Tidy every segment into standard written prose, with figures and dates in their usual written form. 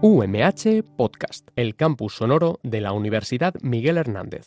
UMH Podcast, el campus sonoro de la Universidad Miguel Hernández.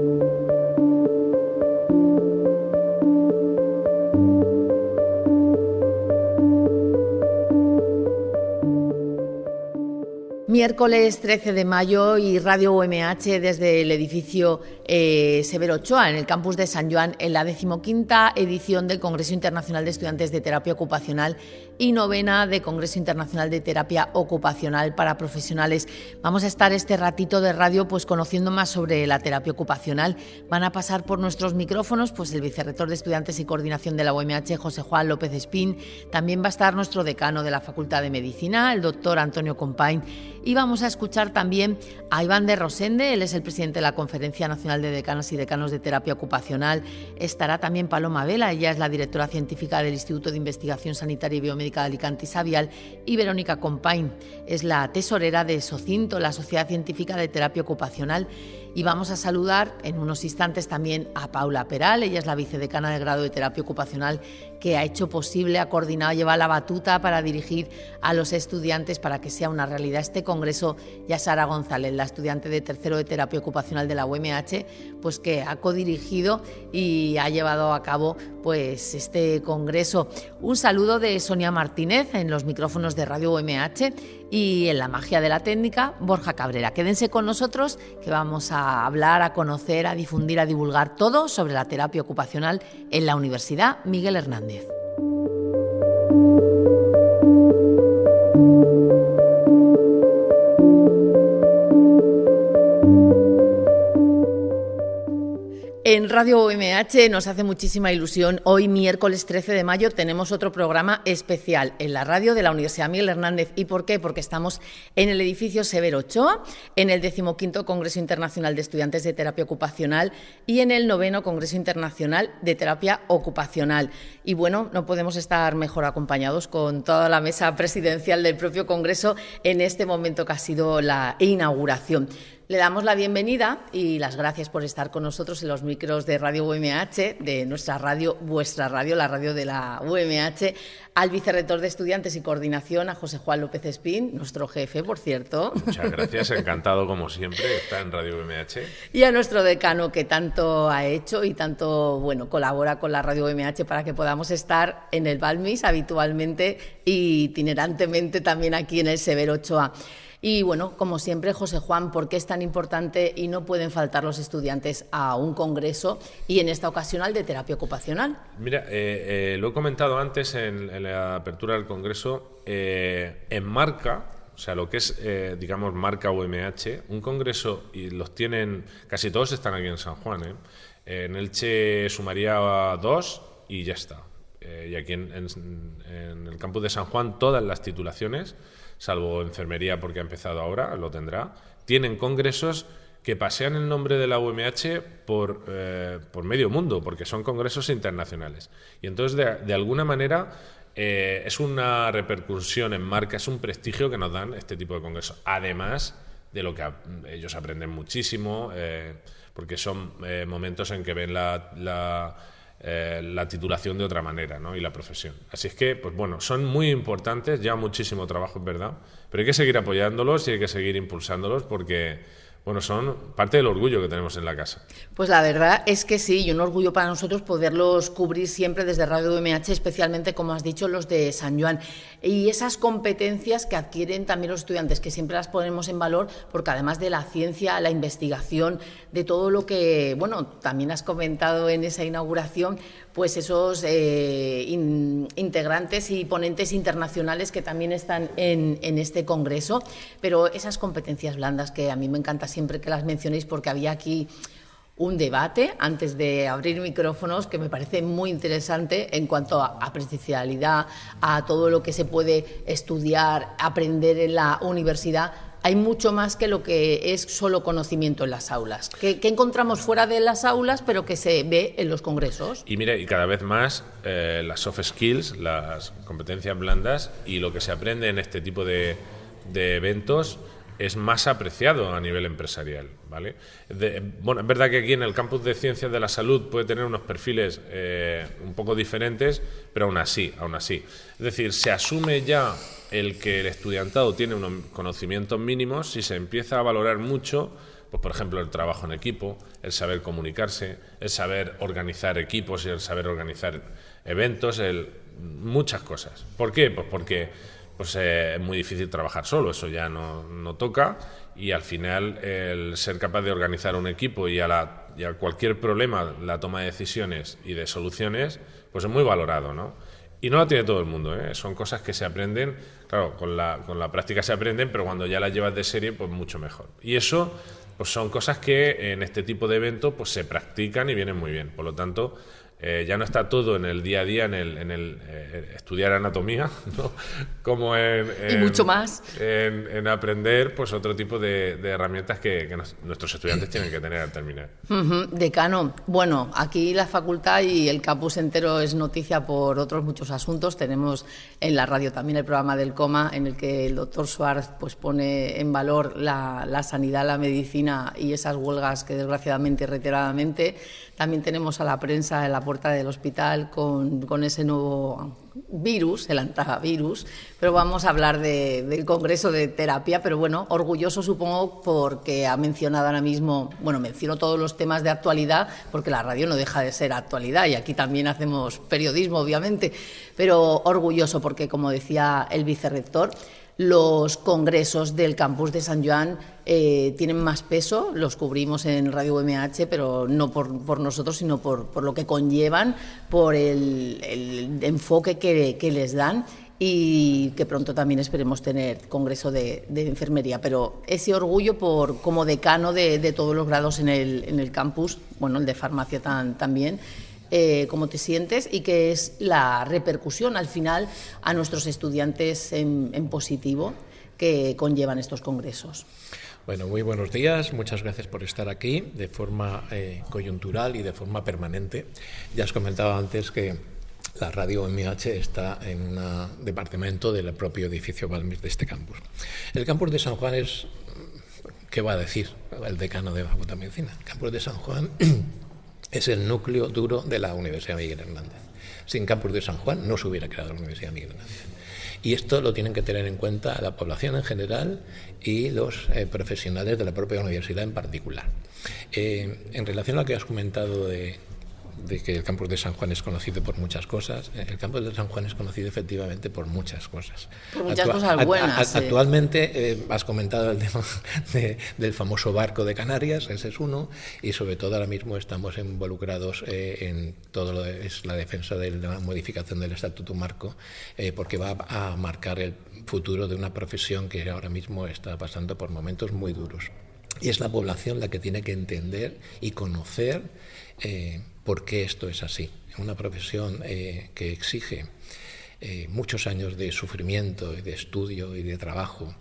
Miércoles 13 de mayo y Radio UMH desde el edificio Severo Ochoa, en el campus de San Joan, en la 15ª edición del Congreso Internacional de Estudiantes de Terapia Ocupacional y 9ª de Congreso Internacional de Terapia Ocupacional para Profesionales. Vamos a estar este ratito de radio pues conociendo más sobre la terapia ocupacional. Van a pasar por nuestros micrófonos pues el vicerrector de Estudiantes y Coordinación de la UMH, José Juan López Espín. También va a estar nuestro decano de la Facultad de Medicina, el doctor Antonio Compain. Y vamos a escuchar también a Iván de Rosende, él es el presidente de la Conferencia Nacional de Decanas y Decanos de Terapia Ocupacional. Estará también Paloma Vela, ella es la directora científica del Instituto de Investigación Sanitaria y Biomédica de Alicante y Sabial, y Verónica Compain es la tesorera de SOCINTO, la Sociedad Científica de Terapia Ocupacional. Y vamos a saludar en unos instantes también a Paula Peral, ella es la vicedecana del grado de Terapia Ocupacional, que ha hecho posible, ha coordinado, lleva la batuta para dirigir a los estudiantes para que sea una realidad este congreso, y a Sara González, la estudiante de tercero de Terapia Ocupacional de la UMH, pues que ha codirigido y ha llevado a cabo pues este congreso. Un saludo de Sonia Martínez en los micrófonos de Radio UMH y en la magia de la técnica, Borja Cabrera. Quédense con nosotros que vamos a hablar, a conocer, a difundir, a divulgar todo sobre la terapia ocupacional en la Universidad Miguel Hernández. En Radio UMH nos hace muchísima ilusión. Hoy, miércoles 13 de mayo, tenemos otro programa especial en la radio de la Universidad Miguel Hernández. ¿Y por qué? Porque estamos en el edificio Severo Ochoa, en el 15º Congreso Internacional de Estudiantes de Terapia Ocupacional y en el 9º Congreso Internacional de Terapia Ocupacional. Y bueno, no podemos estar mejor acompañados con toda la mesa presidencial del propio Congreso en este momento que ha sido la inauguración. Le damos la bienvenida y las gracias por estar con nosotros en los micros de Radio UMH, de nuestra radio, vuestra radio, la radio de la UMH, al vicerrector de Estudiantes y Coordinación, a José Juan López Espín, nuestro jefe, por cierto. Muchas gracias, encantado como siempre, está en Radio UMH. Y a nuestro decano, que tanto ha hecho y tanto colabora con la Radio UMH para que podamos estar en el Balmis habitualmente y itinerantemente también aquí en el Severo Ochoa. Y bueno, como siempre, José Juan, ¿por qué es tan importante y no pueden faltar los estudiantes a un congreso y en esta ocasión al de terapia ocupacional? Mira, lo he comentado antes en la apertura del congreso, en marca, o sea, lo que es, digamos, marca UMH, un congreso, y los tienen, casi todos están aquí en San Juan, en Elche sumaría 2 y ya está. Y aquí en el campus de San Juan todas las titulaciones, salvo enfermería porque ha empezado ahora, lo tendrá, tienen congresos que pasean el nombre de la UMH por medio mundo, porque son congresos internacionales. Y entonces, de alguna manera, es una repercusión en marca, es un prestigio que nos dan este tipo de congresos. Además de lo que ellos aprenden muchísimo, porque son momentos en que ven la titulación de otra manera, ¿no? Y la profesión. Así es que, pues bueno, son muy importantes, ya muchísimo trabajo, es verdad, pero hay que seguir apoyándolos y hay que seguir impulsándolos porque, bueno, son parte del orgullo que tenemos en la casa. Pues la verdad es que sí, y un orgullo para nosotros poderlos cubrir siempre desde Radio UMH, especialmente, como has dicho, los de San Joan. Y esas competencias que adquieren también los estudiantes, que siempre las ponemos en valor, porque además de la ciencia, la investigación, de todo lo que, bueno, también has comentado en esa inauguración, pues esos integrantes y ponentes internacionales que también están en este congreso, pero esas competencias blandas que a mí me encanta siempre que las mencionéis, porque había aquí un debate antes de abrir micrófonos que me parece muy interesante en cuanto a presencialidad, a todo lo que se puede estudiar, aprender en la universidad. Hay mucho más que lo que es solo conocimiento en las aulas, que encontramos fuera de las aulas, pero que se ve en los congresos. Y mira, y cada vez más las soft skills, las competencias blandas y lo que se aprende en este tipo de eventos es más apreciado a nivel empresarial, ¿vale? Bueno, es verdad que aquí en el campus de Ciencias de la Salud puede tener unos perfiles un poco diferentes, pero aún así. Es decir, se asume ya el que el estudiantado tiene unos conocimientos mínimos y se empieza a valorar mucho, pues por ejemplo, el trabajo en equipo, el saber comunicarse, el saber organizar equipos y el saber organizar eventos, muchas cosas. ¿Por qué? Pues porque es muy difícil trabajar solo, eso ya no toca, y al final el ser capaz de organizar un equipo y a cualquier problema, la toma de decisiones y de soluciones, pues es muy valorado, ¿no? Y no lo tiene todo el mundo, ¿eh? Son cosas que se aprenden, claro, con la práctica se aprenden, pero cuando ya las llevas de serie, pues mucho mejor. Y eso, pues son cosas que en este tipo de eventos pues se practican y vienen muy bien. Por lo tanto, ya no está todo en el día a día, en el estudiar anatomía, ¿no? Como y mucho más en aprender pues otro tipo de herramientas que nuestros estudiantes tienen que tener al terminar. Decano, bueno, aquí la facultad y el campus entero es noticia por otros muchos asuntos. Tenemos en la radio también el programa del COMA, en el que el doctor Suárez pues pone en valor la sanidad, la medicina y esas huelgas que desgraciadamente y reiteradamente. También tenemos a la prensa en la puerta del hospital con ese nuevo virus, el antivirus, pero vamos a hablar del Congreso de Terapia, pero bueno, orgulloso supongo porque ha mencionado ahora mismo, bueno, menciono todos los temas de actualidad porque la radio no deja de ser actualidad y aquí también hacemos periodismo, obviamente, pero orgulloso porque, como decía el vicerrector, los congresos del campus de San Joan tienen más peso, los cubrimos en Radio UMH, pero no por nosotros, sino por lo que conllevan, por el enfoque que les dan y que pronto también esperemos tener congreso de enfermería. Pero ese orgullo como decano de todos los grados en el campus, bueno, el de farmacia también, cómo te sientes y qué es la repercusión al final a nuestros estudiantes en positivo que conllevan estos congresos. Bueno, muy buenos días, muchas gracias por estar aquí de forma coyuntural y de forma permanente. Ya os comentaba antes que la radio UMH está en un departamento del propio edificio Balmis de este campus. El campus de San Juan es, ¿qué va a decir el decano de la Facultad de Medicina? El campus de San Juan es el núcleo duro de la Universidad Miguel Hernández. Sin campus de San Juan no se hubiera creado la Universidad Miguel Hernández. Y esto lo tienen que tener en cuenta la población en general y los profesionales de la propia universidad en particular. En relación a lo que has comentado de que el campus de San Juan es conocido por muchas cosas, el campus de San Juan es conocido efectivamente por muchas cosas. Por muchas cosas buenas. Actualmente has comentado el tema del famoso barco de Canarias, ese es uno, y sobre todo ahora mismo estamos involucrados en todo lo que es la defensa de la modificación del Estatuto Marco, porque va a marcar el futuro de una profesión que ahora mismo está pasando por momentos muy duros. Y es la población la que tiene que entender y conocer por qué esto es así. Una profesión que exige muchos años de sufrimiento y de estudio y de trabajo,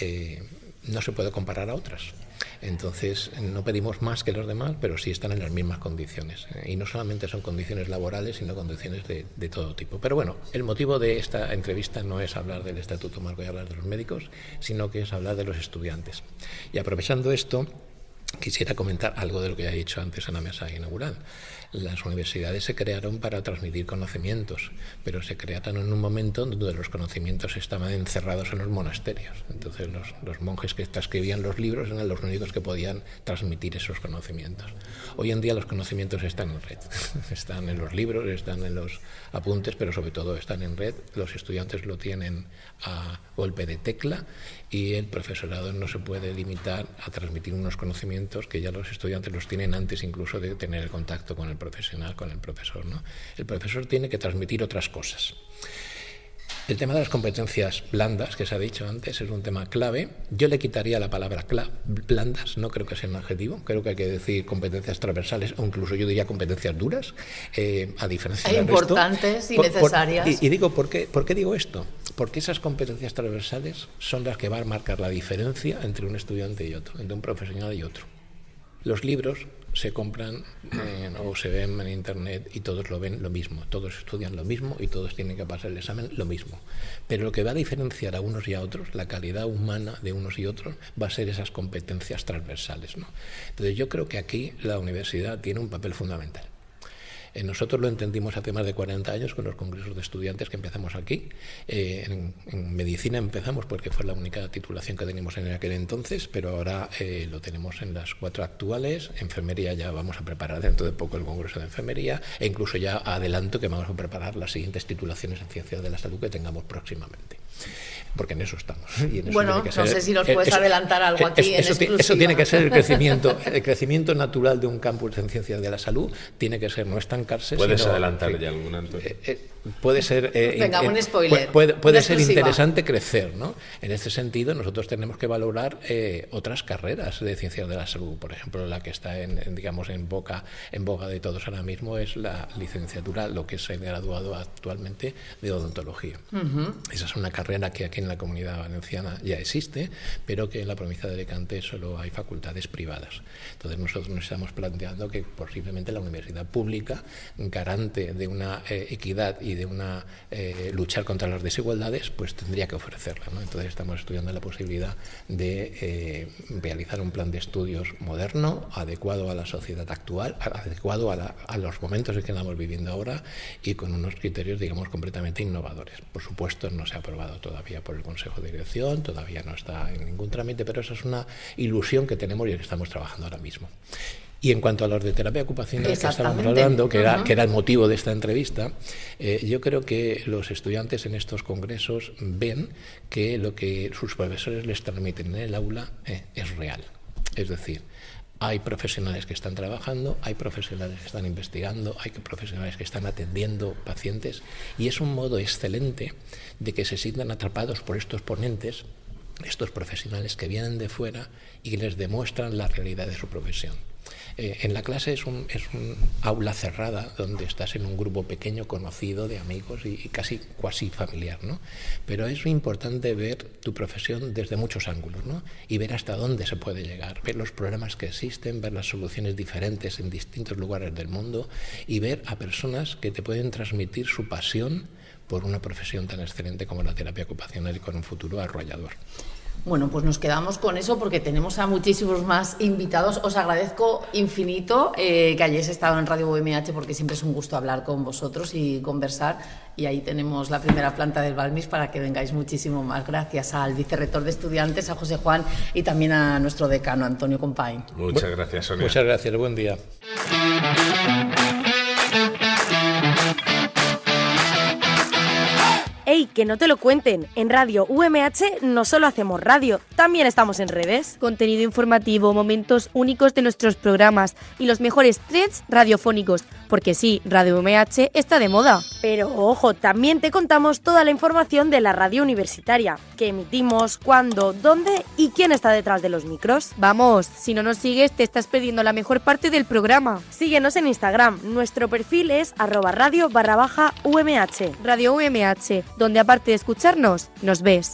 no se puede comparar a otras. Entonces, no pedimos más que los demás, pero sí están en las mismas condiciones. Y no solamente son condiciones laborales, sino condiciones de todo tipo. Pero bueno, el motivo de esta entrevista no es hablar del Estatuto Marco y hablar de los médicos, sino que es hablar de los estudiantes. Y aprovechando esto, quisiera comentar algo de lo que ya he dicho antes en la mesa inaugural. Las universidades se crearon para transmitir conocimientos, pero se crearon en un momento donde los conocimientos estaban encerrados en los monasterios. Entonces los monjes que escribían los libros eran los únicos que podían transmitir esos conocimientos. Hoy en día los conocimientos están en red, están en los libros, están en los apuntes, pero sobre todo están en red. Los estudiantes lo tienen a golpe de tecla y el profesorado no se puede limitar a transmitir unos conocimientos que ya los estudiantes los tienen antes incluso de tener el contacto con el profesional, con el profesor, ¿no? El profesor tiene que transmitir otras cosas. El tema de las competencias blandas, que se ha dicho antes, es un tema clave. Yo le quitaría la palabra blandas, no creo que sea un adjetivo, creo que hay que decir competencias transversales o incluso yo diría competencias duras, a diferencia del resto. Importantes y necesarias. Y digo, ¿por qué digo esto? Porque esas competencias transversales son las que van a marcar la diferencia entre un estudiante y otro, entre un profesional y otro. Los libros se compran o se ven en Internet y todos lo ven lo mismo, todos estudian lo mismo y todos tienen que pasar el examen lo mismo. Pero lo que va a diferenciar a unos y a otros, la calidad humana de unos y otros, va a ser esas competencias transversales, ¿no? Entonces yo creo que aquí la universidad tiene un papel fundamental. Nosotros lo entendimos hace más de 40 años con los congresos de estudiantes que empezamos aquí. En medicina empezamos porque fue la única titulación que teníamos en aquel entonces, pero ahora lo tenemos en las 4 actuales. Enfermería ya vamos a preparar dentro de poco el congreso de enfermería, e incluso ya adelanto que vamos a preparar las siguientes titulaciones en ciencias de la salud que tengamos próximamente. Porque en eso estamos. Y en eso bueno, no sé si nos puedes adelantar algo aquí en exclusiva. Eso tiene que ser el crecimiento natural de un campus en ciencias de la salud, tiene que ser no estancarse. ¿Puedes adelantar ya alguna, Antonio? Puede ser, venga, un spoiler. Puede ser interesante crecer, ¿no? En este sentido, nosotros tenemos que valorar otras carreras de ciencias de la salud. Por ejemplo, la que está en boga de todos ahora mismo es la licenciatura, lo que es el graduado actualmente de odontología. Esa es una carrera que aquí en la Comunidad Valenciana ya existe, pero que en la provincia de Alicante solo hay facultades privadas. Entonces nosotros nos estamos planteando que posiblemente la universidad pública, garante de una equidad y de una luchar contra las desigualdades, pues tendría que ofrecerla, ¿no? Entonces estamos estudiando la posibilidad de realizar un plan de estudios moderno, adecuado a la sociedad actual, adecuado a los momentos en que estamos viviendo ahora y con unos criterios, digamos, completamente innovadores. Por supuesto, no se ha aprobado todavía por el Consejo de Dirección, todavía no está en ningún trámite, pero esa es una ilusión que tenemos y que estamos trabajando ahora mismo. Y en cuanto a los de terapia ocupacional que estábamos hablando, que era el motivo de esta entrevista, yo creo que los estudiantes en estos congresos ven que lo que sus profesores les transmiten en el aula es real. Es decir, hay profesionales que están trabajando, hay profesionales que están investigando, hay profesionales que están atendiendo pacientes, y es un modo excelente de que se sientan atrapados por estos ponentes, estos profesionales que vienen de fuera y que les demuestran la realidad de su profesión. En la clase es un aula cerrada donde estás en un grupo pequeño conocido de amigos y casi cuasi familiar, ¿no? Pero es importante ver tu profesión desde muchos ángulos, ¿no? Y ver hasta dónde se puede llegar, ver los problemas que existen, ver las soluciones diferentes en distintos lugares del mundo y ver a personas que te pueden transmitir su pasión por una profesión tan excelente como la terapia ocupacional y con un futuro arrollador. Bueno, pues nos quedamos con eso porque tenemos a muchísimos más invitados. Os agradezco infinito que hayáis estado en Radio UMH porque siempre es un gusto hablar con vosotros y conversar. Y ahí tenemos la primera planta del Balmis para que vengáis muchísimo más. Gracias al vicerrector de estudiantes, a José Juan, y también a nuestro decano, Antonio Compain. Muchas gracias, Sonia. Muchas gracias, buen día. ¡Ey, que no te lo cuenten! En Radio UMH no solo hacemos radio, también estamos en redes. Contenido informativo, momentos únicos de nuestros programas y los mejores trends radiofónicos. Porque sí, Radio UMH está de moda. Pero ojo, también te contamos toda la información de la radio universitaria. ¿Qué emitimos? ¿Cuándo? ¿Dónde? ¿Y quién está detrás de los micros? Vamos, si no nos sigues te estás perdiendo la mejor parte del programa. Síguenos en Instagram. Nuestro perfil es @radio_UMH. Radio UMH, donde aparte de escucharnos, nos ves.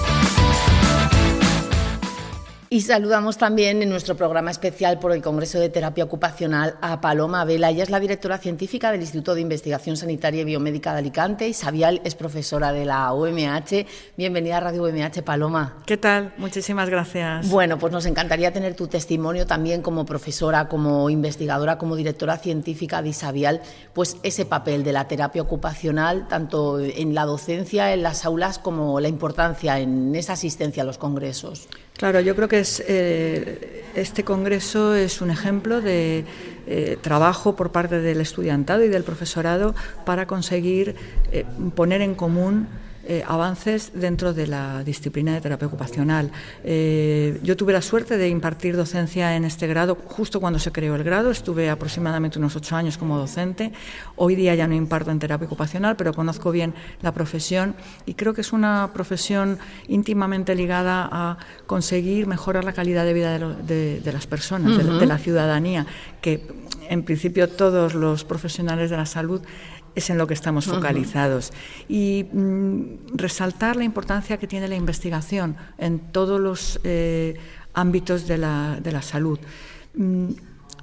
Y saludamos también en nuestro programa especial por el Congreso de Terapia Ocupacional a Paloma Vela. Ella es la directora científica del Instituto de Investigación Sanitaria y Biomédica de Alicante y Xavial es profesora de la UMH. Bienvenida a Radio UMH, Paloma. ¿Qué tal? Muchísimas gracias. Bueno, pues nos encantaría tener tu testimonio también como profesora, como investigadora, como directora científica de Xavial, pues ese papel de la terapia ocupacional, tanto en la docencia, en las aulas, como la importancia en esa asistencia a los congresos. Claro, yo creo que este congreso es un ejemplo de trabajo por parte del estudiantado y del profesorado para conseguir poner en común avances dentro de la disciplina de terapia ocupacional. Yo tuve la suerte de impartir docencia en este grado justo cuando se creó el grado. Estuve aproximadamente unos 8 años como docente. Hoy día ya no imparto en terapia ocupacional, pero conozco bien la profesión y creo que es una profesión íntimamente ligada a conseguir mejorar la calidad de vida de las personas, de la ciudadanía, que en principio todos los profesionales de la salud es en lo que estamos focalizados. Y resaltar la importancia que tiene la investigación en todos los ámbitos de la salud.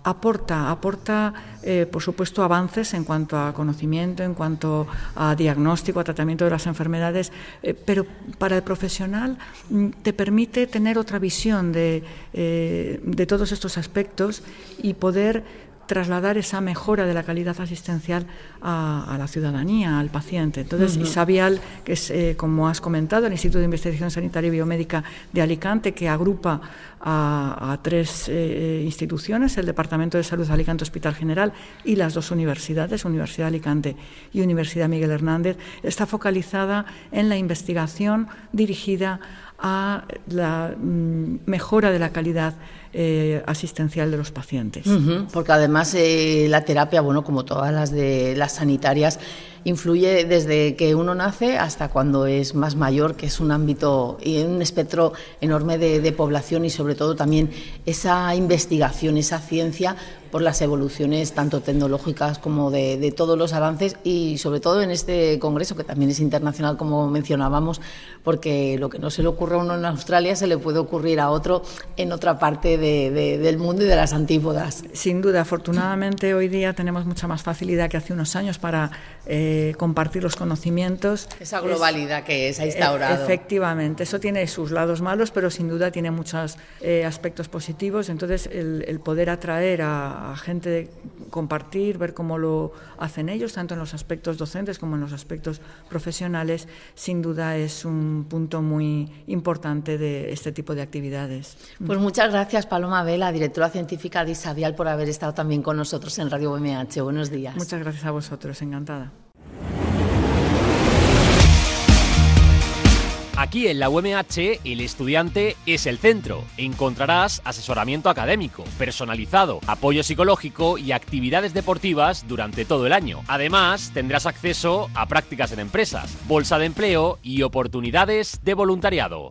aporta por supuesto, avances en cuanto a conocimiento, en cuanto a diagnóstico, a tratamiento de las enfermedades, pero para el profesional te permite tener otra visión de todos estos aspectos y poder trasladar esa mejora de la calidad asistencial a la ciudadanía, al paciente. Entonces, Isabial, que es, como has comentado, el Instituto de Investigación Sanitaria y Biomédica de Alicante, que agrupa a 3 instituciones, el Departamento de Salud Alicante Hospital General y las 2 universidades, Universidad de Alicante y Universidad Miguel Hernández, está focalizada en la investigación dirigida a la mejora de la calidad asistencial de los pacientes. Porque además la terapia, bueno, como todas las de las sanitarias, influye desde que uno nace hasta cuando es más mayor, que es un ámbito y un espectro enorme de población, y sobre todo también esa investigación, esa ciencia por las evoluciones tanto tecnológicas como de todos los avances, y sobre todo en este congreso, que también es internacional, como mencionábamos, porque lo que no se le ocurre a uno en Australia se le puede ocurrir a otro en otra parte del mundo y de las antípodas. Sin duda, afortunadamente hoy día tenemos mucha más facilidad que hace unos años para compartir los conocimientos. Esa globalidad que se ha instaurado. Efectivamente, eso tiene sus lados malos, pero sin duda tiene muchos aspectos positivos. Entonces, el poder atraer a gente, compartir, ver cómo lo hacen ellos, tanto en los aspectos docentes como en los aspectos profesionales, sin duda es un punto muy importante de este tipo de actividades. Pues muchas gracias, Paloma Vela, directora científica de Isabial, por haber estado también con nosotros en Radio UMH. Buenos días. Muchas gracias a vosotros, encantada. Aquí en la UMH, el estudiante es el centro. Encontrarás asesoramiento académico, personalizado, apoyo psicológico y actividades deportivas durante todo el año. Además, tendrás acceso a prácticas en empresas, bolsa de empleo y oportunidades de voluntariado.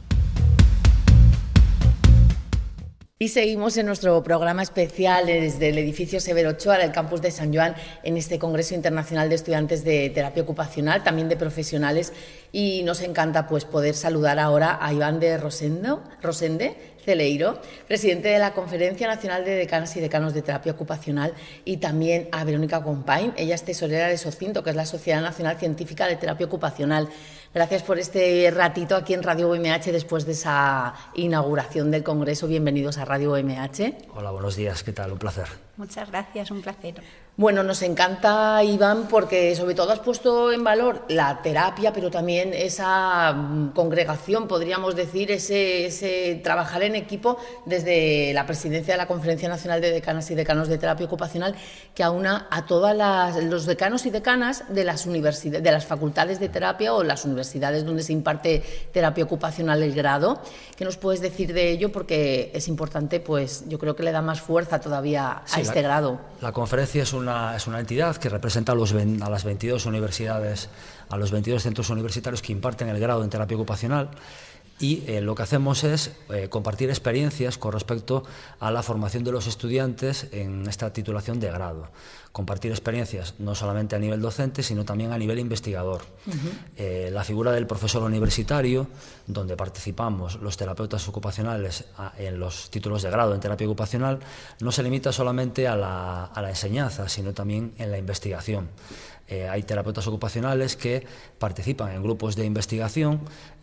Y seguimos en nuestro programa especial desde el edificio Severo Ochoa del campus de San Joan, en este Congreso Internacional de Estudiantes de Terapia Ocupacional, también de profesionales, y nos encanta pues poder saludar ahora a Iván de Rosende Celeiro, presidente de la Conferencia Nacional de Decanas y Decanos de Terapia Ocupacional, y también a Verónica Compain. Ella es tesorera de SOCINTO, que es la Sociedad Nacional Científica de Terapia Ocupacional. Gracias por este ratito aquí en Radio UMH después de esa inauguración del Congreso. Bienvenidos a Radio UMH. Hola, buenos días, ¿qué tal? Un placer. Muchas gracias, un placer. Bueno, nos encanta, Iván, porque sobre todo has puesto en valor la terapia, pero también esa congregación, podríamos decir, ese trabajar en equipo desde la presidencia de la Conferencia Nacional de Decanas y Decanos de Terapia Ocupacional, que aúna a todos los decanos y decanas de las universidades, de las facultades de terapia o las universidades donde se imparte terapia ocupacional el grado. ¿Qué nos puedes decir de ello? Porque es importante, pues yo creo que le da más fuerza todavía a este grado. La conferencia es una entidad que representa a las 22 universidades, a los 22 centros universitarios que imparten el grado en terapia ocupacional, y lo que hacemos es compartir experiencias con respecto a la formación de los estudiantes en esta titulación de grado. Compartir experiencias no solamente a nivel docente, sino también a nivel investigador. La figura del profesor universitario, donde participamos los terapeutas ocupacionales en los títulos de grado en terapia ocupacional, no se limita solamente a la enseñanza, sino también en la investigación. Hay terapeutas ocupacionales que participan en grupos de investigación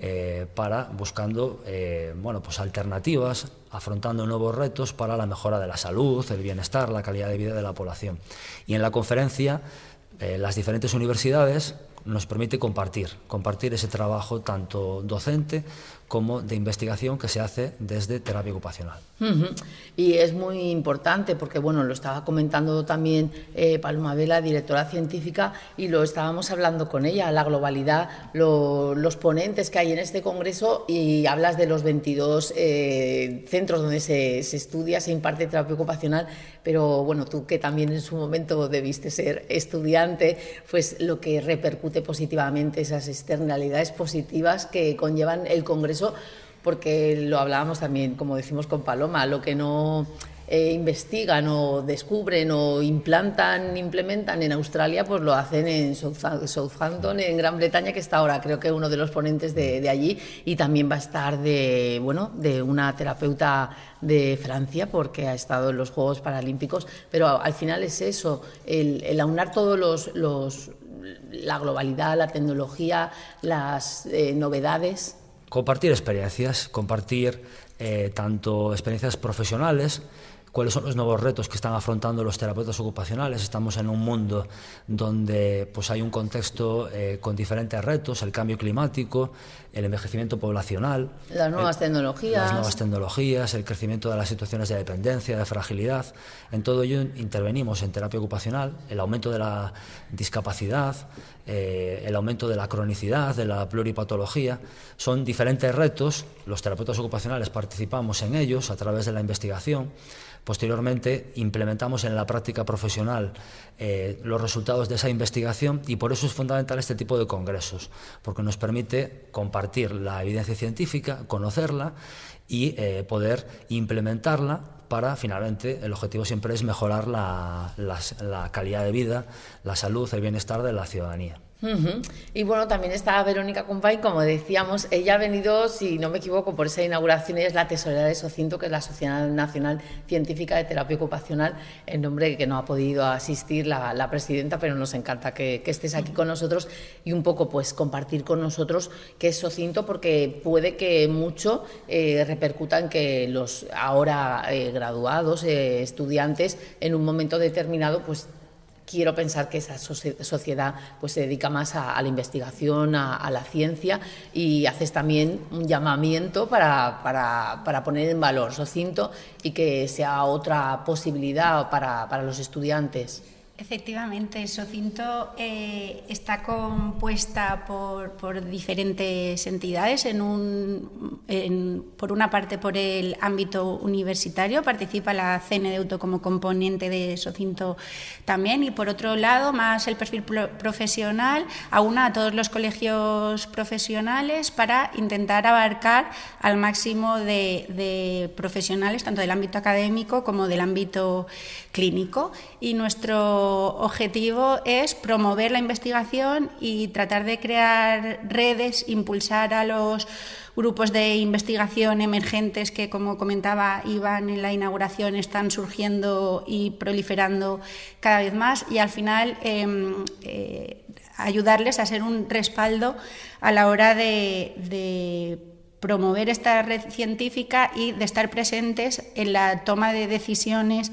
buscando pues alternativas, afrontando nuevos retos para la mejora de la salud, el bienestar, la calidad de vida de la población. Y en la conferencia, las diferentes universidades nos permite compartir ese trabajo tanto docente como de investigación que se hace desde terapia ocupacional. Y es muy importante porque, bueno, lo estaba comentando también Paloma Vela, directora científica, y lo estábamos hablando con ella, la globalidad, los ponentes que hay en este congreso, y hablas de los 22 centros donde se estudia, se imparte terapia ocupacional, pero bueno, tú que también en su momento debiste ser estudiante, pues lo que repercute positivamente, esas externalidades positivas que conllevan el congreso, porque lo hablábamos también, como decimos con Paloma, lo que no investigan o descubren o implementan en Australia, pues lo hacen en Southampton, en Gran Bretaña, que está ahora creo que uno de los ponentes de allí, y también va a estar de una terapeuta de Francia, porque ha estado en los Juegos Paralímpicos. Pero al final es eso, el aunar todos la globalidad, la tecnología, las novedades. Compartir experiencias, compartir tanto experiencias profesionales, cuáles son los nuevos retos que están afrontando los terapeutas ocupacionales. Estamos en un mundo donde pues hay un contexto con diferentes retos: el cambio climático, el envejecimiento poblacional, las nuevas tecnologías, el crecimiento de las situaciones de dependencia, de fragilidad. En todo ello intervenimos en terapia ocupacional, el aumento de la discapacidad, el aumento de la cronicidad, de la pluripatología. Son diferentes retos, los terapeutas ocupacionales participamos en ellos a través de la investigación. Posteriormente implementamos en la práctica profesional los resultados de esa investigación, y por eso es fundamental este tipo de congresos, porque nos permite compartir la evidencia científica, conocerla y poder implementarla para, finalmente, el objetivo siempre es mejorar la calidad de vida, la salud, el bienestar de la ciudadanía. Y bueno, también está Verónica Company, como decíamos. Ella ha venido, si no me equivoco, por esa inauguración. Ella es la tesorera de SOCINTO, que es la Sociedad Nacional Científica de Terapia Ocupacional, en nombre que no ha podido asistir la presidenta, pero nos encanta que estés aquí con nosotros y un poco pues compartir con nosotros qué es SOCINTO, porque puede que mucho repercuta en que los ahora graduados, estudiantes, en un momento determinado, pues quiero pensar que esa sociedad pues se dedica más a la investigación, a la ciencia, y haces también un llamamiento para poner en valor SOCINTO y que sea otra posibilidad para los estudiantes. Efectivamente, SOCINTO está compuesta por diferentes entidades. Por una parte, por el ámbito universitario, participa la CNDeuto como componente de SOCINTO también, y por otro lado, más el perfil profesional, aúna a todos los colegios profesionales para intentar abarcar al máximo de profesionales, tanto del ámbito académico como del ámbito clínico. Y nuestro objetivo es promover la investigación y tratar de crear redes, impulsar a los grupos de investigación emergentes que, como comentaba Iván en la inauguración, están surgiendo y proliferando cada vez más, y al final ayudarles a ser un respaldo a la hora de promover esta red científica y de estar presentes en la toma de decisiones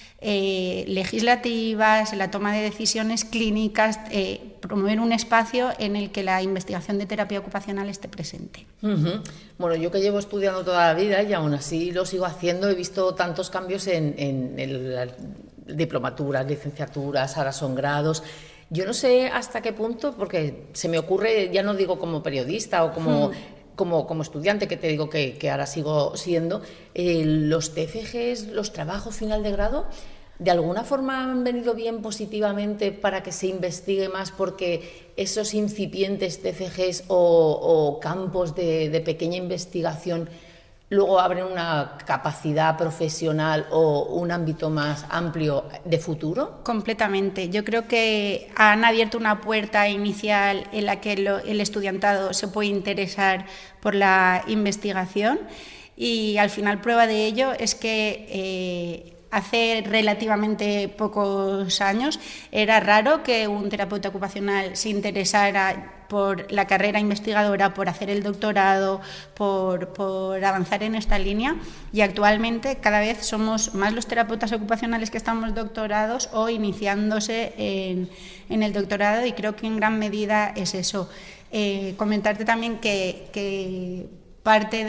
legislativas, en la toma de decisiones clínicas, promover un espacio en el que la investigación de terapia ocupacional esté presente. Bueno, yo que llevo estudiando toda la vida y aún así lo sigo haciendo, he visto tantos cambios en las diplomaturas, licenciaturas, ahora son grados. Yo no sé hasta qué punto, porque se me ocurre, ya no digo como periodista o como estudiante, que te digo que ahora sigo siendo, los TFGs, los trabajos final de grado, ¿de alguna forma han venido bien positivamente para que se investigue más? Porque esos incipientes TFGs o campos de pequeña investigación luego abren una capacidad profesional o un ámbito más amplio de futuro. Completamente. Yo creo que han abierto una puerta inicial en la que el estudiantado se puede interesar por la investigación, y al final prueba de ello es que hace relativamente pocos años era raro que un terapeuta ocupacional se interesara por la carrera investigadora, por hacer el doctorado, por avanzar en esta línea, y actualmente cada vez somos más los terapeutas ocupacionales que estamos doctorados o iniciándose en el doctorado, y creo que en gran medida es eso. Comentarte también que parte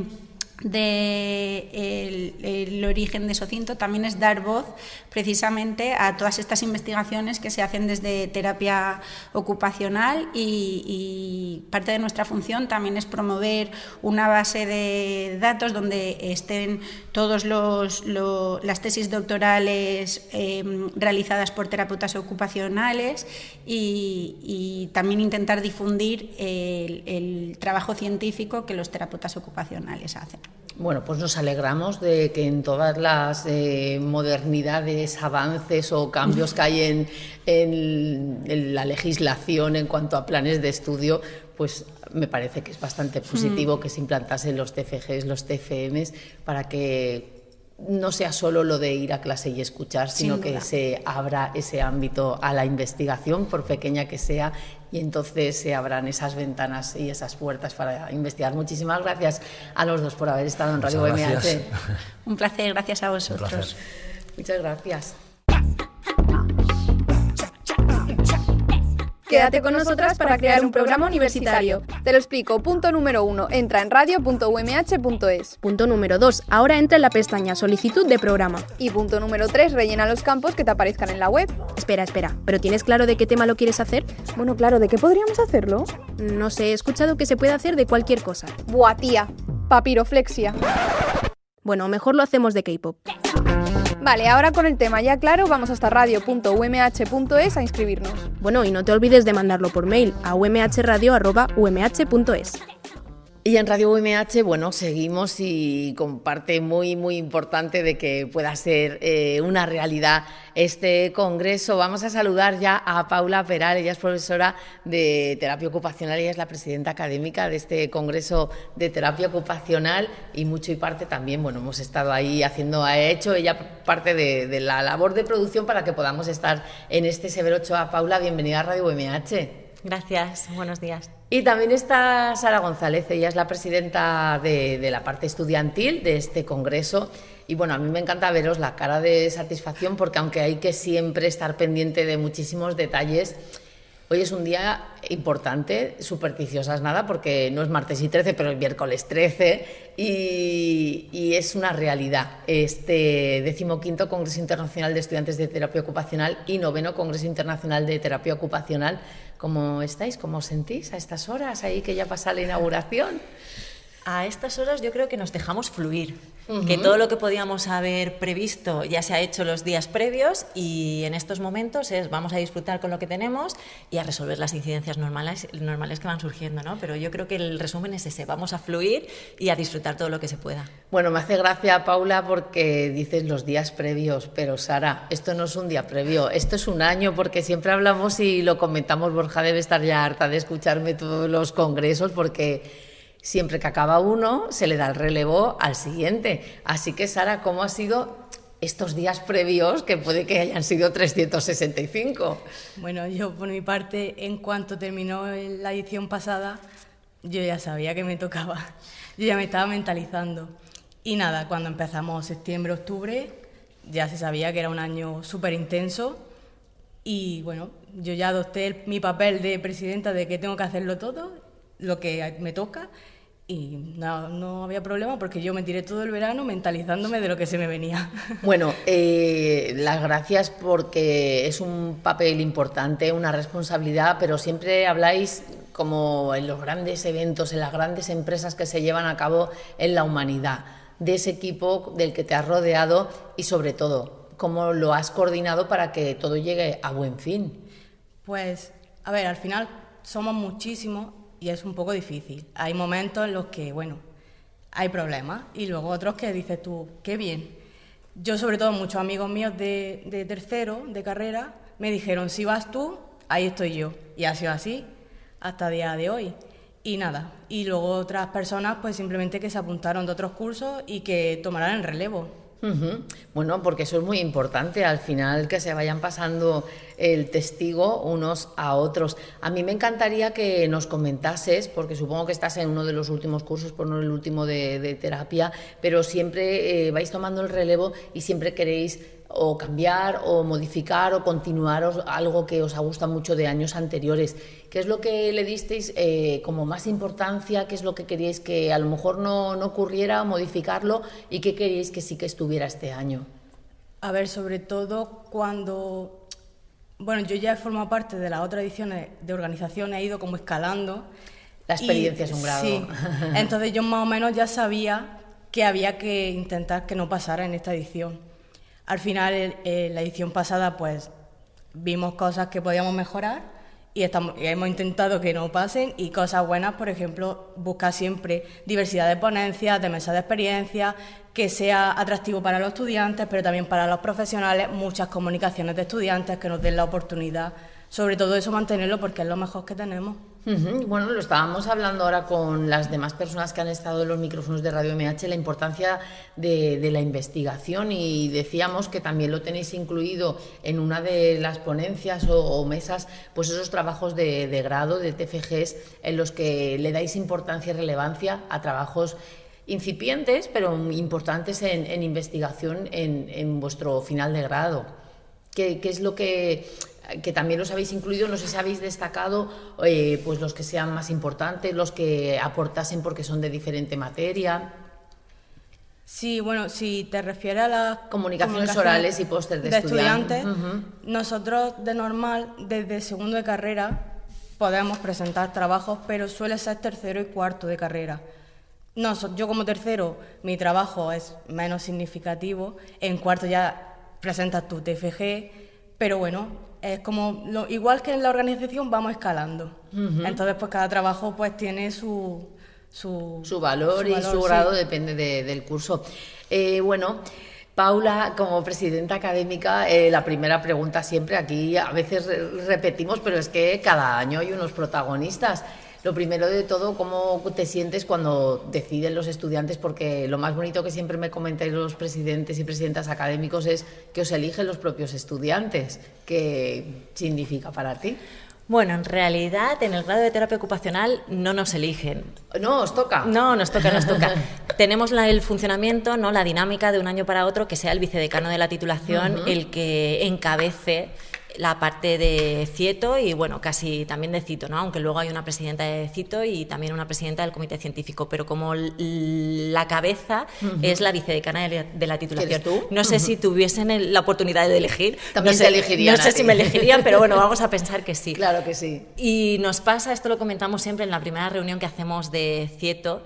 el origen de SOCINTO también es dar voz precisamente a todas estas investigaciones que se hacen desde terapia ocupacional, y parte de nuestra función también es promover una base de datos donde estén todas las tesis doctorales realizadas por terapeutas ocupacionales, y también intentar difundir el trabajo científico que los terapeutas ocupacionales hacen. Bueno, pues nos alegramos de que en todas las modernidades, avances o cambios que hay en la legislación en cuanto a planes de estudio, pues me parece que es bastante positivo que se implantasen los TFGs, los TFMs, para que no sea solo lo de ir a clase y escuchar, sino que se abra ese ámbito a la investigación, por pequeña que sea, y entonces se abran esas ventanas y esas puertas para investigar. Muchísimas gracias a los dos por haber estado en Radio UMH. Un placer, gracias a vosotros. Muchas gracias. Quédate con nosotras para crear un programa universitario. Te lo explico. Punto número 1. Entra en radio.umh.es. Punto número 2. Ahora entra en la pestaña Solicitud de programa. Y punto número 3. Rellena los campos que te aparezcan en la web. Espera. ¿Pero tienes claro de qué tema lo quieres hacer? Bueno, claro, ¿de qué podríamos hacerlo? No sé, he escuchado que se puede hacer de cualquier cosa. Buah, tía. Papiroflexia. Bueno, mejor lo hacemos de K-pop. Vale, ahora con el tema ya claro, vamos hasta radio.umh.es a inscribirnos. Bueno, y no te olvides de mandarlo por mail a umhradio@umh.es. Y en Radio UMH, bueno, seguimos y con parte muy, muy importante de que pueda ser una realidad este congreso. Vamos a saludar ya a Paula Peral, ella es profesora de terapia ocupacional, ella es la presidenta académica de este congreso de terapia ocupacional y mucho y parte también, bueno, hemos estado ahí ha hecho ella parte de la labor de producción para que podamos estar en este Severo Ochoa. Paula, bienvenida a Radio UMH. Gracias, buenos días. Y también está Sara González, ella es la presidenta de la parte estudiantil de este congreso. Y bueno, a mí me encanta veros la cara de satisfacción porque aunque hay que siempre estar pendiente de muchísimos detalles, hoy es un día importante, supersticiosas nada, porque no es martes y 13, pero es miércoles 13 y es una realidad. Este 15º Congreso Internacional de Estudiantes de Terapia Ocupacional y 9º Congreso Internacional de Terapia Ocupacional. ¿Cómo estáis? ¿Cómo os sentís a estas horas ahí que ya pasa la inauguración? A estas horas yo creo que nos dejamos fluir, que todo lo que podíamos haber previsto ya se ha hecho los días previos y en estos momentos vamos a disfrutar con lo que tenemos y a resolver las incidencias normales que van surgiendo, ¿no? Pero yo creo que el resumen es ese, vamos a fluir y a disfrutar todo lo que se pueda. Bueno, me hace gracia, Paula, porque dices los días previos, pero Sara, esto no es un día previo, esto es un año, porque siempre hablamos y lo comentamos, Borja debe estar ya harta de escucharme todos los congresos, porque siempre que acaba uno, se le da el relevo al siguiente. Así que, Sara, ¿cómo han sido estos días previos, que puede que hayan sido 365? Bueno, yo por mi parte, en cuanto terminó la edición pasada, yo ya sabía que me tocaba. Yo ya me estaba mentalizando. Y nada, cuando empezamos septiembre, octubre, ya se sabía que era un año súper intenso. Y bueno, yo ya adopté mi papel de presidenta de que tengo que hacerlo todo, lo que me toca. Y no había problema porque yo me tiré todo el verano mentalizándome de lo que se me venía. Bueno, las gracias porque es un papel importante, una responsabilidad, pero siempre habláis como en los grandes eventos, en las grandes empresas que se llevan a cabo en la humanidad, de ese equipo del que te has rodeado y sobre todo, cómo lo has coordinado para que todo llegue a buen fin. Pues, a ver, al final somos muchísimos y es un poco difícil. Hay momentos en los que, bueno, hay problemas y luego otros que dices tú, qué bien. Yo, sobre todo, muchos amigos míos de tercero, de carrera, me dijeron, si vas tú, ahí estoy yo. Y ha sido así hasta el día de hoy. Y nada, y luego otras personas pues simplemente que se apuntaron de otros cursos y que tomarán el relevo. Bueno, porque eso es muy importante, al final que se vayan pasando el testigo unos a otros. A mí me encantaría que nos comentases, porque supongo que estás en uno de los últimos cursos, por no el último de terapia, pero siempre vais tomando el relevo y siempre queréis o cambiar o modificar o continuar algo que os ha gustado mucho de años anteriores. ¿Qué es lo que le disteis como más importancia? ¿Qué es lo que queríais que a lo mejor no ocurriera, modificarlo? ¿Y qué queríais que sí que estuviera este año? A ver, sobre todo cuando... Bueno, yo ya he formado parte de las otras ediciones de organización, he ido como escalando. La experiencia es un grado. Sí, entonces yo más o menos ya sabía que había que intentar que no pasara en esta edición. Al final, la edición pasada, pues, vimos cosas que podíamos mejorar y hemos intentado que no pasen, y cosas buenas, por ejemplo, buscar siempre diversidad de ponencias, de mesas de experiencia, que sea atractivo para los estudiantes, pero también para los profesionales, muchas comunicaciones de estudiantes que nos den la oportunidad, sobre todo eso mantenerlo porque es lo mejor que tenemos. Bueno, lo estábamos hablando ahora con las demás personas que han estado en los micrófonos de Radio MH, la importancia de la investigación, y decíamos que también lo tenéis incluido en una de las ponencias o mesas, pues esos trabajos de grado, de TFGs, en los que le dais importancia y relevancia a trabajos incipientes, pero importantes en investigación en vuestro final de grado. ¿Qué es lo que también los habéis incluido? No sé si habéis destacado pues los que sean más importantes, los que aportasen porque son de diferente materia. Sí, bueno, si te refieres a las comunicaciones orales y póster de estudiantes, nosotros de normal, desde segundo de carrera, podemos presentar trabajos, pero suele ser tercero y cuarto de carrera. Yo como tercero, mi trabajo es menos significativo, en cuarto ya presentas tu TFG, pero bueno, es como igual que en la organización vamos escalando. Entonces pues cada trabajo pues tiene su valor y su grado, sí. Depende del curso. Bueno, Paula, como presidenta académica, la primera pregunta siempre, aquí a veces repetimos, pero es que cada año hay unos protagonistas. Lo primero de todo, ¿cómo te sientes cuando deciden los estudiantes? Porque lo más bonito que siempre me comentáis los presidentes y presidentas académicos es que os eligen los propios estudiantes. ¿Qué significa para ti? Bueno, en realidad, en el grado de terapia ocupacional no nos eligen. ¿No os toca? No, nos toca. Tenemos el funcionamiento, ¿no?, la dinámica de un año para otro, que sea el vicedecano de la titulación el que encabece la parte de CIETO y, bueno, casi también de CITO, ¿no? Aunque luego hay una presidenta de CITO y también una presidenta del comité científico, pero como la cabeza es la vicedecana de la titulación. ¿Eres tú? No sé si tuviesen la oportunidad de elegir. También te elegirían. No sé si me elegirían, pero bueno, vamos a pensar que sí. Claro que sí. Y nos pasa, esto lo comentamos siempre en la primera reunión que hacemos de CIETO,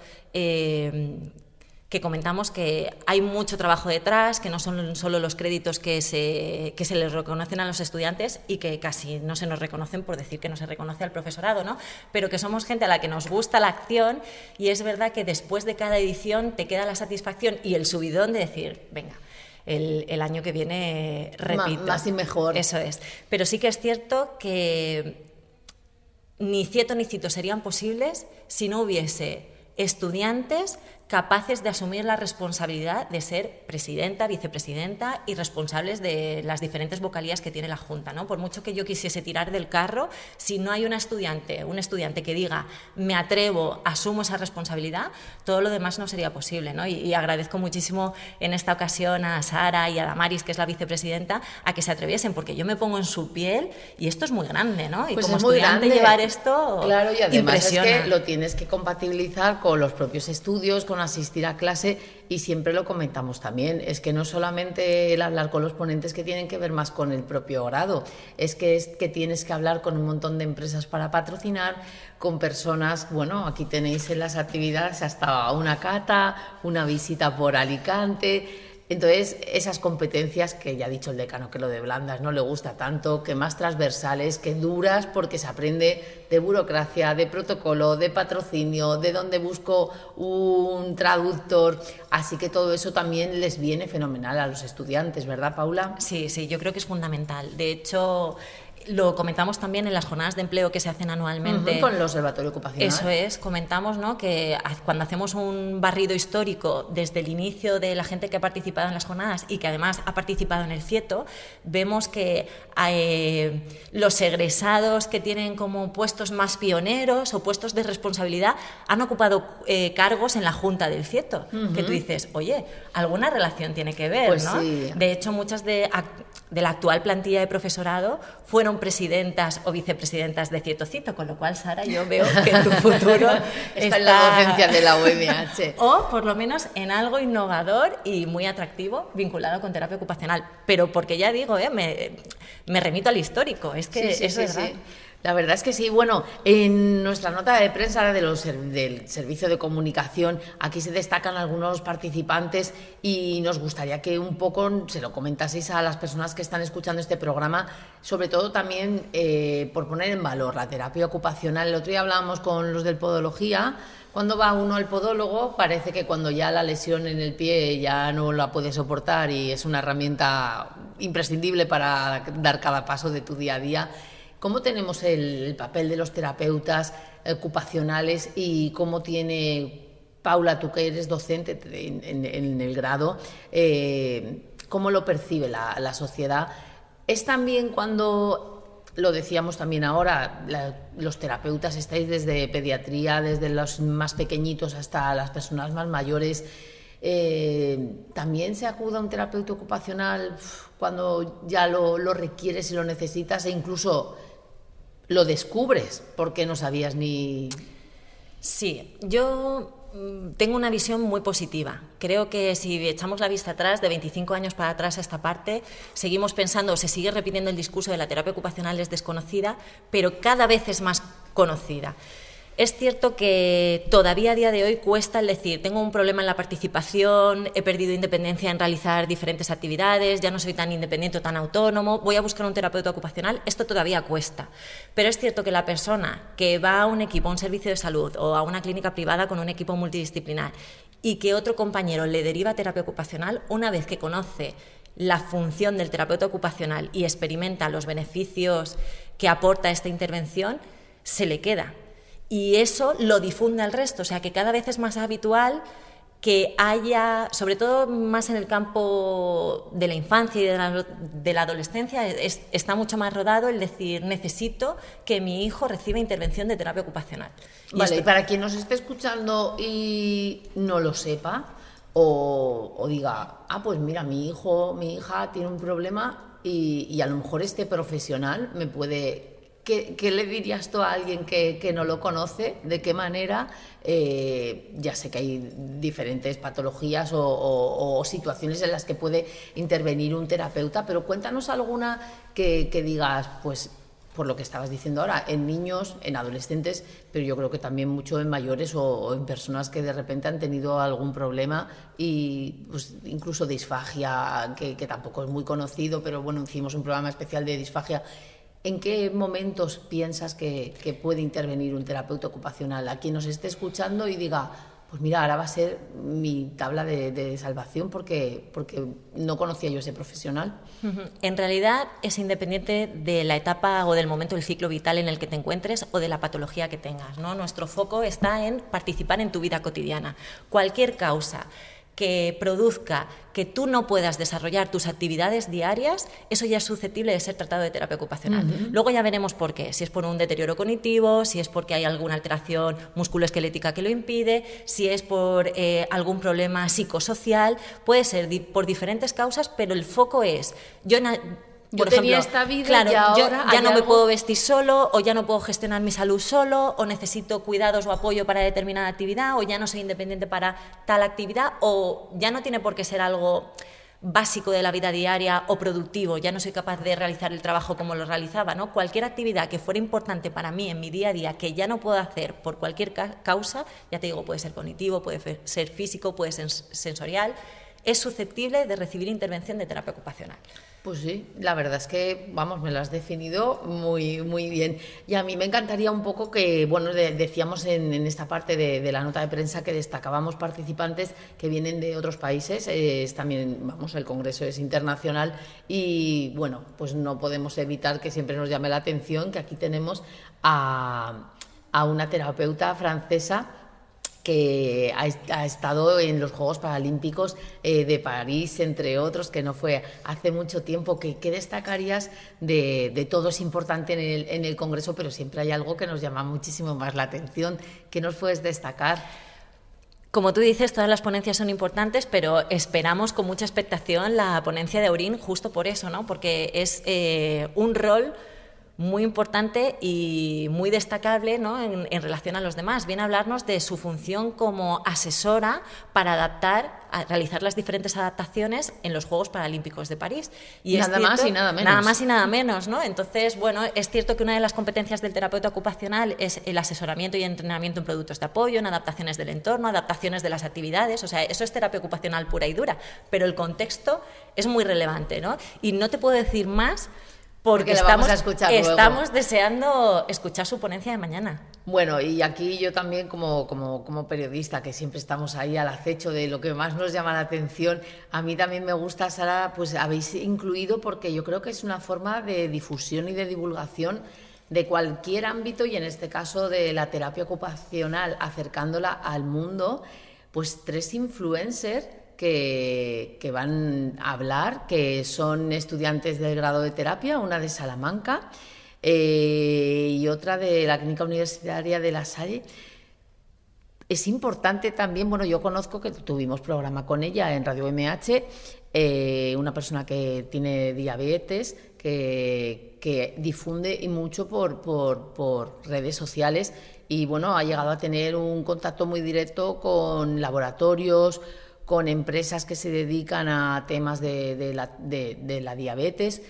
que comentamos que hay mucho trabajo detrás, que no son solo los créditos que se les reconocen a los estudiantes y que casi no se nos reconocen por decir que no se reconoce al profesorado, ¿no? Pero que somos gente a la que nos gusta la acción, y es verdad que después de cada edición te queda la satisfacción y el subidón de decir, venga, el año que viene repito. Más y mejor. Eso es. Pero sí que es cierto que ni CIETO ni CITO serían posibles si no hubiese estudiantes capaces de asumir la responsabilidad de ser presidenta, vicepresidenta y responsables de las diferentes vocalías que tiene la Junta, ¿no? Por mucho que yo quisiese tirar del carro, si no hay un estudiante que diga me atrevo, asumo esa responsabilidad, todo lo demás no sería posible, ¿no? Y agradezco muchísimo en esta ocasión a Sara y a Damaris, que es la vicepresidenta, a que se atreviesen, porque yo me pongo en su piel y esto es muy grande, ¿no? Y pues como es muy estudiante grande. Llevar esto, claro, y además impresiona. Es que lo tienes que compatibilizar con los propios estudios, con asistir a clase, y siempre lo comentamos también, es que no solamente el hablar con los ponentes que tienen que ver más con el propio grado, es que tienes que hablar con un montón de empresas para patrocinar, con personas, bueno, aquí tenéis en las actividades hasta una cata, una visita por Alicante. Entonces, esas competencias que ya ha dicho el decano que lo de blandas no le gusta tanto, que más transversales, que duras, porque se aprende de burocracia, de protocolo, de patrocinio, de dónde busco un traductor. Así que todo eso también les viene fenomenal a los estudiantes, ¿verdad, Paula? Sí, yo creo que es fundamental. De hecho, lo comentamos también en las jornadas de empleo que se hacen anualmente. Con el Observatorio Ocupacional. Eso es, comentamos, ¿no?, que cuando hacemos un barrido histórico desde el inicio de la gente que ha participado en las jornadas y que además ha participado en el CIETO, vemos que los egresados que tienen como puestos más pioneros o puestos de responsabilidad han ocupado cargos en la Junta del CIETO, que tú dices, oye, alguna relación tiene que ver, pues ¿no? Sí. De hecho, muchas de la actual plantilla de profesorado fueron presidentas o vicepresidentas de CIETO, con lo cual, Sara, yo veo que tu futuro está en la docencia de la UMH. O, por lo menos, en algo innovador y muy atractivo vinculado con terapia ocupacional. Pero porque ya digo, me remito al histórico, es que sí, es verdad. Sí. La verdad es que sí. Bueno, en nuestra nota de prensa del Servicio de Comunicación, aquí se destacan algunos participantes y nos gustaría que un poco se lo comentaseis a las personas que están escuchando este programa, sobre todo también por poner en valor la terapia ocupacional. El otro día hablábamos con los del podología. Cuando va uno al podólogo, parece que cuando ya la lesión en el pie ya no la puede soportar y es una herramienta imprescindible para dar cada paso de tu día a día. ¿Cómo tenemos el papel de los terapeutas ocupacionales y cómo tiene Paula, tú que eres docente en el grado, cómo lo percibe la sociedad? Es también cuando, lo decíamos también ahora, los terapeutas estáis desde pediatría, desde los más pequeñitos hasta las personas más mayores. También se acude a un terapeuta ocupacional cuando ya lo requieres y lo necesitas, e incluso lo descubres porque no sabías ni... Sí, yo tengo una visión muy positiva. Creo que si echamos la vista atrás, de 25 años para atrás a esta parte, seguimos pensando, se sigue repitiendo el discurso de la terapia ocupacional es desconocida, pero cada vez es más conocida. Es cierto que todavía a día de hoy cuesta el decir, tengo un problema en la participación, he perdido independencia en realizar diferentes actividades, ya no soy tan independiente o tan autónomo, voy a buscar un terapeuta ocupacional. Esto todavía cuesta. Pero es cierto que la persona que va a un equipo, a un servicio de salud o a una clínica privada con un equipo multidisciplinar y que otro compañero le deriva terapia ocupacional, una vez que conoce la función del terapeuta ocupacional y experimenta los beneficios que aporta esta intervención, se le queda. Y eso lo difunde al resto, o sea que cada vez es más habitual que haya, sobre todo más en el campo de la infancia y de la adolescencia, está mucho más rodado el decir, necesito que mi hijo reciba intervención de terapia ocupacional. Vale, y para quien nos esté escuchando y no lo sepa, o diga, pues mira, mi hijo, mi hija tiene un problema y a lo mejor este profesional me puede... ¿Qué le dirías tú a alguien que no lo conoce? ¿De qué manera? Ya sé que hay diferentes patologías o situaciones en las que puede intervenir un terapeuta, pero cuéntanos alguna que digas, pues por lo que estabas diciendo ahora, en niños, en adolescentes, pero yo creo que también mucho en mayores o en personas que de repente han tenido algún problema y pues, incluso disfagia, que tampoco es muy conocido, pero bueno, hicimos un programa especial de disfagia. ¿En qué momentos piensas que puede intervenir un terapeuta ocupacional? A quien nos esté escuchando y diga, pues mira, ahora va a ser mi tabla de salvación porque no conocía yo ese profesional. En realidad es independiente de la etapa o del momento del ciclo vital en el que te encuentres o de la patología que tengas, ¿no? Nuestro foco está en participar en tu vida cotidiana. Cualquier causa que produzca que tú no puedas desarrollar tus actividades diarias, eso ya es susceptible de ser tratado de terapia ocupacional. Luego ya veremos por qué, si es por un deterioro cognitivo, si es porque hay alguna alteración musculoesquelética que lo impide, si es por algún problema psicosocial, puede ser por diferentes causas, pero el foco es... Por ejemplo, tenía esta vida, claro, y ahora yo ya no me puedo vestir solo, o ya no puedo gestionar mi salud solo, o necesito cuidados o apoyo para determinada actividad, o ya no soy independiente para tal actividad, o ya no tiene por qué ser algo básico de la vida diaria o productivo, ya no soy capaz de realizar el trabajo como lo realizaba, ¿no? Cualquier actividad que fuera importante para mí en mi día a día, que ya no puedo hacer por cualquier causa, ya te digo, puede ser cognitivo, puede ser físico, puede ser sensorial, es susceptible de recibir intervención de terapia ocupacional. Pues sí, la verdad es que, vamos, me lo has definido muy, muy bien. Y a mí me encantaría un poco que, bueno, decíamos en esta parte de la nota de prensa que destacábamos participantes que vienen de otros países. También, vamos, el Congreso es internacional y, bueno, pues no podemos evitar que siempre nos llame la atención que aquí tenemos a una terapeuta francesa que ha estado en los Juegos Paralímpicos de París, entre otros, que no fue hace mucho tiempo. ¿Qué destacarías de todo? Es importante en el Congreso, pero siempre hay algo que nos llama muchísimo más la atención. ¿Qué nos puedes destacar? Como tú dices, todas las ponencias son importantes, pero esperamos con mucha expectación la ponencia de Aurín justo por eso, ¿no? Porque es un rol muy importante y muy destacable, ¿no?, en relación a los demás. Viene a hablarnos de su función como asesora para realizar las diferentes adaptaciones en los Juegos Paralímpicos de París. Y nada más y nada menos. Nada más y nada menos, ¿no? Entonces, bueno, es cierto que una de las competencias del terapeuta ocupacional es el asesoramiento y entrenamiento en productos de apoyo, en adaptaciones del entorno, adaptaciones de las actividades, o sea, eso es terapia ocupacional pura y dura, pero el contexto es muy relevante, ¿no? Y no te puedo decir más porque estamos deseando escuchar su ponencia de mañana. Bueno, y aquí yo también como periodista, que siempre estamos ahí al acecho de lo que más nos llama la atención, a mí también me gusta, Sara, pues habéis incluido, porque yo creo que es una forma de difusión y de divulgación de cualquier ámbito, y en este caso de la terapia ocupacional, acercándola al mundo, pues 3 influencers que van a hablar, que son estudiantes del grado de terapia, una de Salamanca y otra de la Clínica Universitaria de La Salle. Es importante también, bueno, yo conozco que tuvimos programa con ella en Radio MH, una persona que tiene diabetes, que difunde y mucho por redes sociales, y bueno, ha llegado a tener un contacto muy directo con laboratorios, con empresas que se dedican a temas de la diabetes,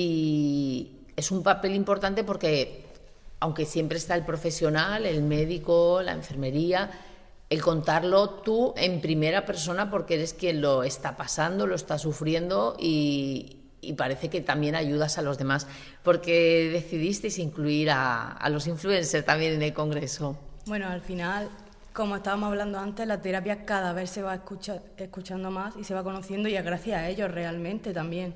y es un papel importante porque, aunque siempre está el profesional, el médico, la enfermería, el contarlo tú en primera persona, porque eres quien lo está pasando, lo está sufriendo, y parece que también ayudas a los demás. ¿Por qué decidisteis incluir a los influencers también en el Congreso? Bueno, al final, como estábamos hablando antes, la terapia cada vez se va escuchando más y se va conociendo, y es gracias a ellos realmente también.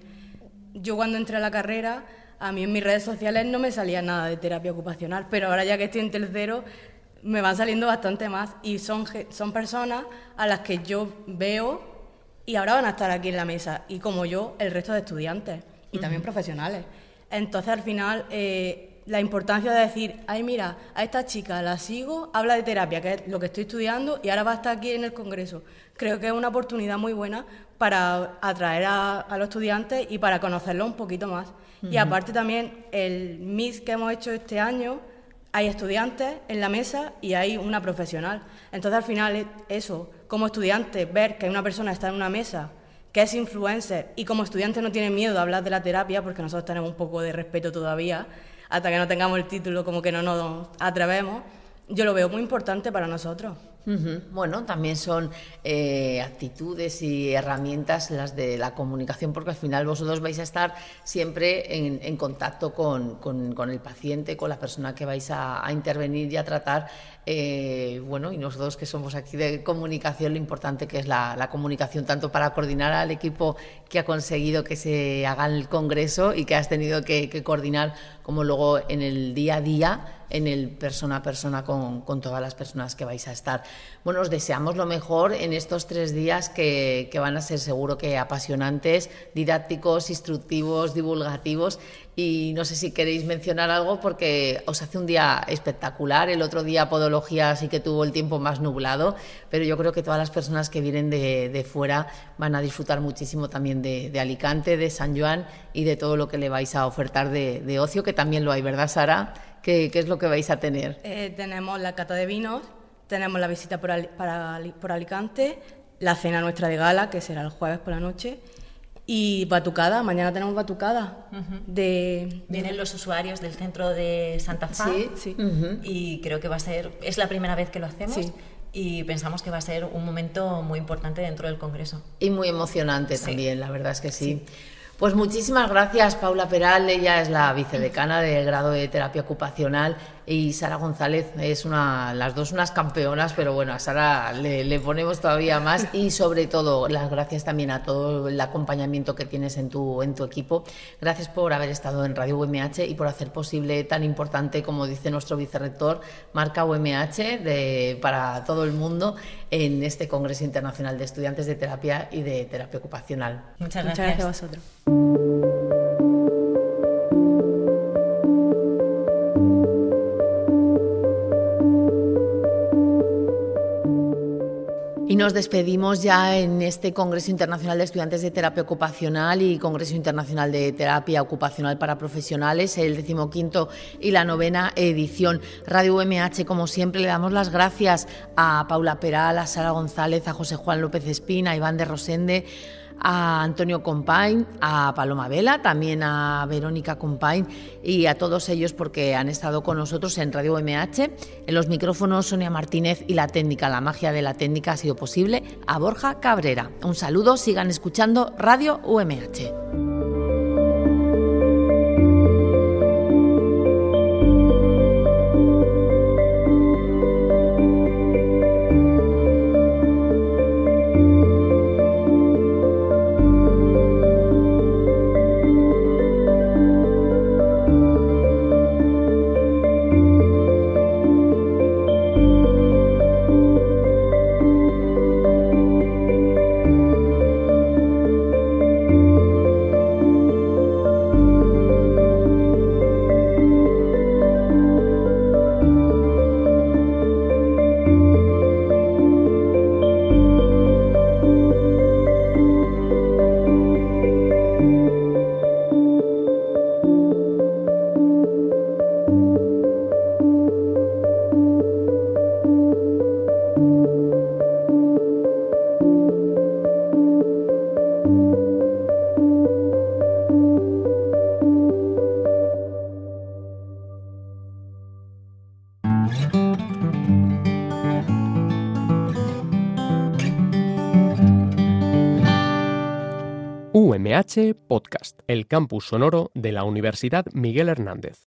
Yo cuando entré a la carrera, a mí en mis redes sociales no me salía nada de terapia ocupacional, pero ahora ya que estoy en tercero me van saliendo bastante más, y son personas a las que yo veo y ahora van a estar aquí en la mesa, y como yo, el resto de estudiantes y también profesionales. Entonces, al final, la importancia de decir, ay, mira, a esta chica la sigo, habla de terapia, que es lo que estoy estudiando, y ahora va a estar aquí en el Congreso. Creo que es una oportunidad muy buena para atraer a los estudiantes y para conocerlos un poquito más. Y aparte también, el mix que hemos hecho este año, hay estudiantes en la mesa y hay una profesional. Entonces, al final, eso, como estudiante, ver que una persona está en una mesa que es influencer, y como estudiante no tiene miedo de hablar de la terapia, porque nosotros tenemos un poco de respeto todavía, hasta que no tengamos el título, como que no nos atrevemos, yo lo veo muy importante para nosotros. Bueno, también son actitudes y herramientas las de la comunicación, porque al final vosotros vais a estar siempre en contacto con el paciente, con la persona que vais a intervenir y a tratar. Bueno, y nosotros que somos aquí de comunicación, lo importante que es la comunicación, tanto para coordinar al equipo que ha conseguido que se haga el congreso y que has tenido que coordinar, como luego en el día a día, en el persona a persona con todas las personas que vais a estar. Bueno, os deseamos lo mejor en estos 3 días que van a ser seguro que apasionantes, didácticos, instructivos, divulgativos, y no sé si queréis mencionar algo, porque os hace un día espectacular. El otro día podología sí que tuvo el tiempo más nublado, pero yo creo que todas las personas que vienen de fuera van a disfrutar muchísimo también de Alicante, de San Joan y de todo lo que le vais a ofertar de ocio, que también lo hay, ¿verdad, Sara? ¿Qué es lo que vais a tener? Tenemos la cata de vinos, tenemos la visita por Alicante, la cena nuestra de gala, que será el jueves por la noche, y batucada. Mañana tenemos batucada. Vienen los usuarios del centro de Santa Fe, sí. Y creo que es la primera vez que lo hacemos. Sí. Y pensamos que va a ser un momento muy importante dentro del Congreso. Y muy emocionante también, la verdad es que sí. Pues muchísimas gracias, Paula Peral. Ella es la vicedecana del grado de terapia ocupacional, y Sara González es las dos unas campeonas, pero bueno, a Sara le ponemos todavía más, y sobre todo las gracias también a todo el acompañamiento que tienes en tu equipo. Gracias por haber estado en Radio UMH y por hacer posible tan importante, como dice nuestro vicerrector, marca UMH para todo el mundo en este Congreso Internacional de Estudiantes de Terapia y de Terapia Ocupacional. Muchas gracias a vosotros. Y nos despedimos ya en este Congreso Internacional de Estudiantes de Terapia Ocupacional y Congreso Internacional de Terapia Ocupacional para Profesionales, el 15º y la 9ª edición. Radio UMH, como siempre, le damos las gracias a Paula Peral, a Sara González, a José Juan López Espín, a Iván de Rosende, a Antonio Compain, a Paloma Vela, también a Verónica Compain y a todos ellos porque han estado con nosotros en Radio UMH. En los micrófonos Sonia Martínez y la técnica, la magia de la técnica ha sido posible a Borja Cabrera. Un saludo, sigan escuchando Radio UMH. UMH Podcast, el campus sonoro de la Universidad Miguel Hernández.